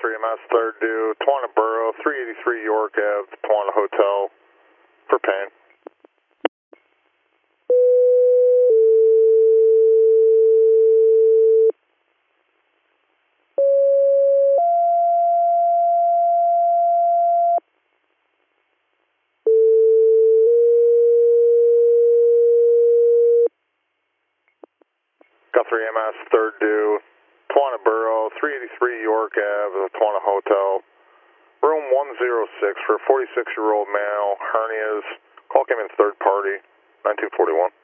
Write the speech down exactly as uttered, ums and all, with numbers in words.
Guthrie M S, third due, Tawana Borough, three eighty-three York Ave, Tawana Hotel, for pain. Guthrie M S, third due, Tawana Borough, three eighty-three York Ave, Tawana Hotel, room one oh six for a forty-six-year-old male, hernias, call came in third party, nineteen forty-one.